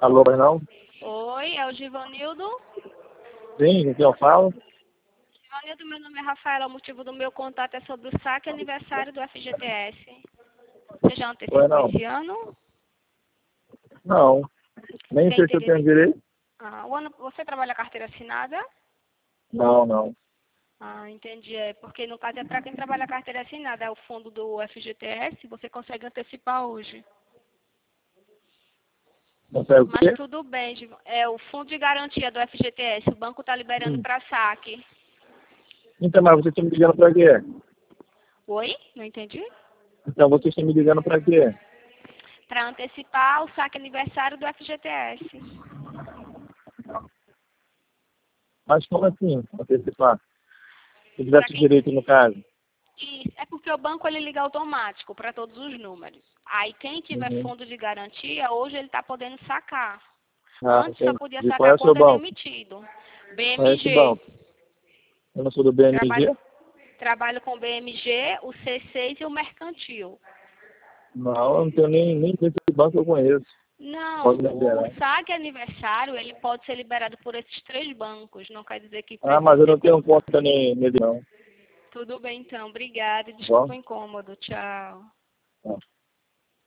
Alô, Bernão? Oi, é o Givanildo? Sim, com quem eu falo? Givanildo, meu nome é Rafaela, o motivo do meu contato é sobre o saque aniversário do FGTS. Você já Oi, antecipou não. esse ano? Não. Nem Tem sei se eu tenho interesse? direito. Você trabalha carteira assinada? Não, não. Entendi. É porque no caso é para quem trabalha carteira assinada, é o fundo do FGTS, você consegue antecipar hoje. Consegue o Mas quê? tudo bem, é o fundo de garantia do FGTS, o banco está liberando Hum. para saque. Então, mas você está me ligando pra quê? Oi? Não entendi? Então, você está me ligando pra quê? Para antecipar o saque aniversário do FGTS. Mas como assim, antecipar? Se Para tivesse quem direito no caso. Isso, é porque o banco ele liga automático para todos os números. Aí quem tiver Uhum. fundo de garantia, hoje ele está podendo sacar. Antes só podia Entendi. Qual é sacar o seu quando é banco? demitido. Qual é esse BMG. banco? Eu não sou do BMG? Trabalho, trabalho com o BMG, o C6 e o Mercantil. Não, eu não tenho nem esse banco eu conheço. Não, Pode me o liberar. saque aniversário ele pode ser liberado por esses três bancos. Não quer dizer que Ah, precisa mas eu ser não com. tenho conta nem nele, não. Tudo bem então, obrigada. Tá bom? Desculpa o incômodo. Tchau. Tá.